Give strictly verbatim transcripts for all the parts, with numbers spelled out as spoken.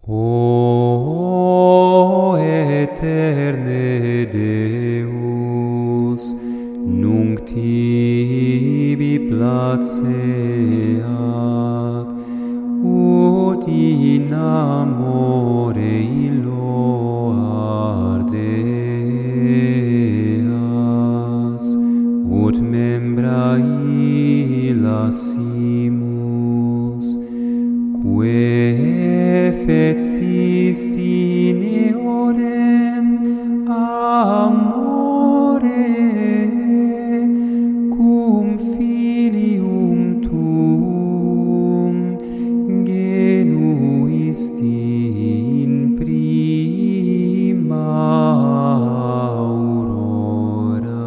O eterne Deus, nunc tibi placeat, ut in amore illo ardeas, ut membra illa simus, quae fecist in eodem amore cum filium tuum genuisti in prima aurora.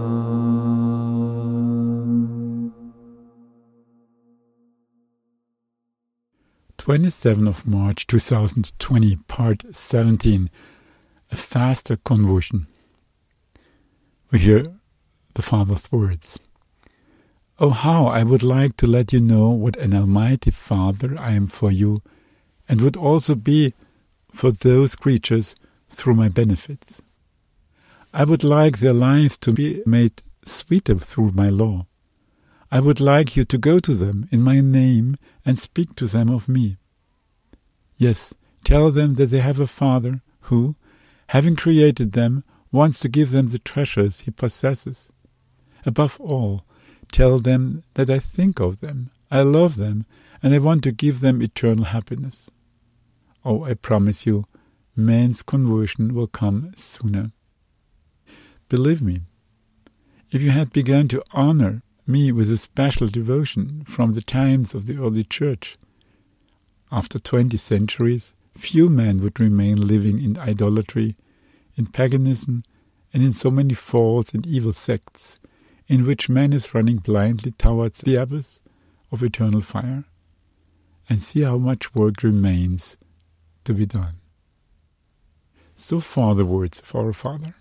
twenty-seventh of March two thousand twenty, part seventeen, a faster conversion. We hear the Father's words. Oh, how I would like to let you know what an almighty Father I am for you, and would also be for those creatures through my benefits. I would like their lives to be made sweeter through my law. I would like you to go to them in my name and speak to them of me. Yes, tell them that they have a Father who, having created them, wants to give them the treasures he possesses. Above all, tell them that I think of them, I love them, and I want to give them eternal happiness. Oh, I promise you, man's conversion will come sooner. Believe me, if you had begun to honor me with a special devotion from the times of the early church, after twenty centuries, few men would remain living in idolatry, in paganism, and in so many false and evil sects, in which man is running blindly towards the abyss of eternal fire. And see how much work remains to be done. So far the words of our Father.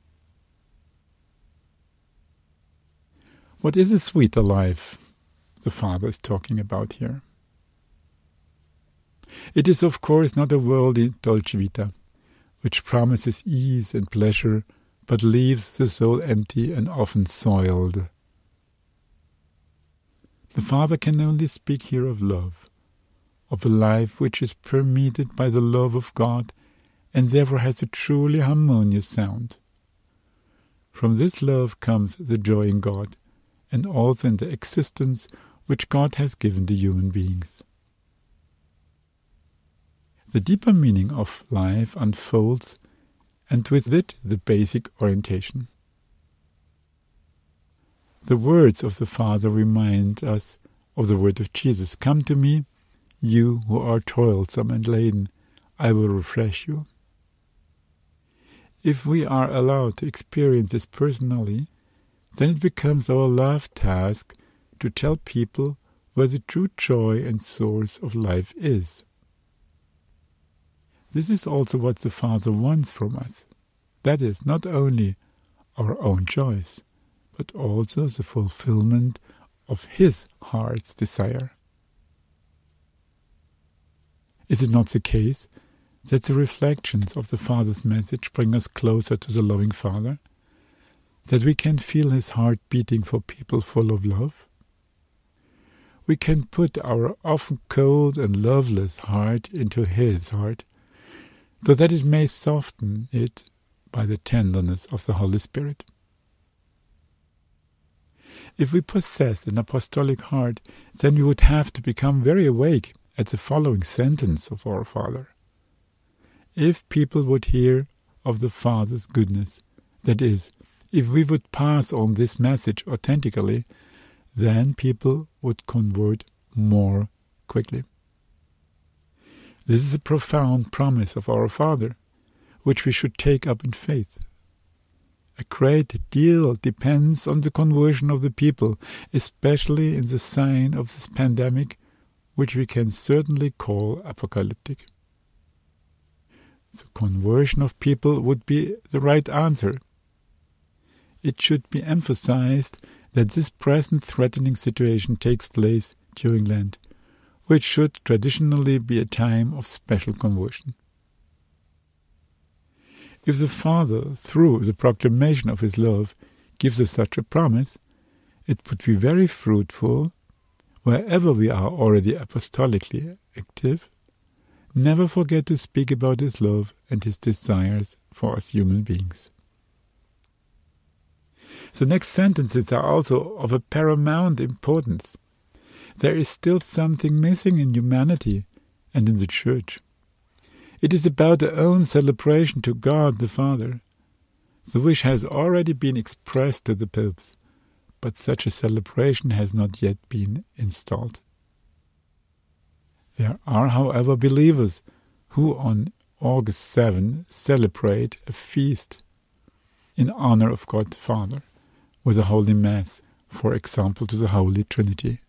What is a sweeter life the Father is talking about here? It is, of course, not a worldly dolce vita, which promises ease and pleasure, but leaves the soul empty and often soiled. The Father can only speak here of love, of a life which is permeated by the love of God, and therefore has a truly harmonious sound. From this love comes the joy in God, and also in the existence which God has given to human beings. The deeper meaning of life unfolds, and with it the basic orientation. The words of the Father remind us of the word of Jesus, "Come to me, you who are toilsome and laden, I will refresh you." If we are allowed to experience this personally, then it becomes our love task to tell people where the true joy and source of life is. This is also what the Father wants from us. That is, not only our own choice, but also the fulfillment of His heart's desire. Is it not the case that the reflections of the Father's message bring us closer to the loving Father? That we can feel His heart beating for people full of love? We can put our often cold and loveless heart into His heart, so that it may soften it by the tenderness of the Holy Spirit. If we possess an apostolic heart, then we would have to become very awake at the following sentence of our Father. If people would hear of the Father's goodness, that is, if we would pass on this message authentically, then people would convert more quickly. This is a profound promise of our Father, which we should take up in faith. A great deal depends on the conversion of the people, especially in the sign of this pandemic, which we can certainly call apocalyptic. The conversion of people would be the right answer. It should be emphasized that this present threatening situation takes place during Lent, which should traditionally be a time of special conversion. If the Father, through the proclamation of his love, gives us such a promise, it would be very fruitful, wherever we are already apostolically active. Never forget to speak about his love and his desires for us human beings. The next sentences are also of a paramount importance. There is still something missing in humanity and in the Church. It is about our own celebration to God the Father. The wish has already been expressed to the popes, but such a celebration has not yet been installed. There are, however, believers who on August seventh celebrate a feast in honor of God the Father with a Holy Mass, for example to the Holy Trinity.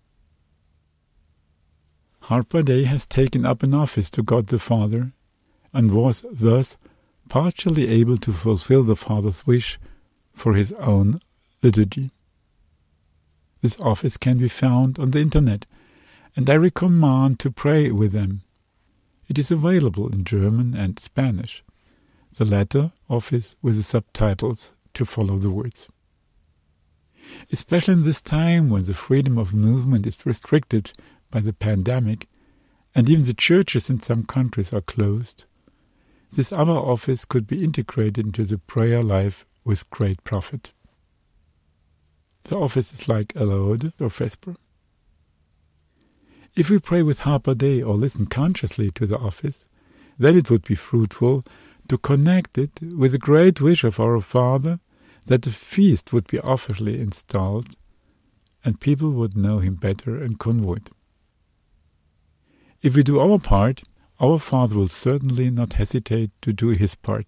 Harper Day has taken up an office to God the Father and was thus partially able to fulfill the Father's wish for his own liturgy. This office can be found on the internet, and I recommend to pray with them. It is available in German and Spanish, the latter office with the subtitles to follow the words. Especially in this time when the freedom of movement is restricted by the pandemic, and even the churches in some countries are closed, this other office could be integrated into the prayer life with great profit. The office is like a Laude or Vesper. If we pray with Harper Day or listen consciously to the office, then it would be fruitful to connect it with the great wish of our Father that the feast would be officially installed and people would know him better and convert. If we do our part, our Father will certainly not hesitate to do his part.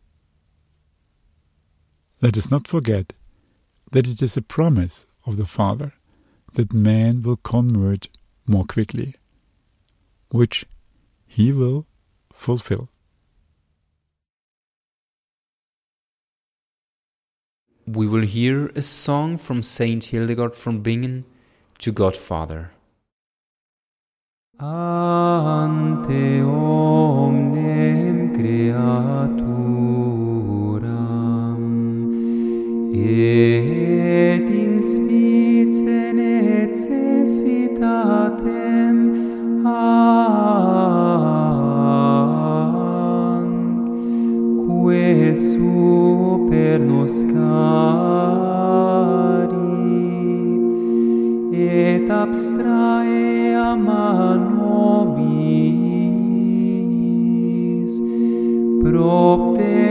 Let us not forget that it is a promise of the Father that man will convert more quickly, which he will fulfill. We will hear a song from Saint Hildegard from Bingen to God Father. Ante omnem creaturam et in spice necessitatem ang que super nos cari et abstrae ama nobis propter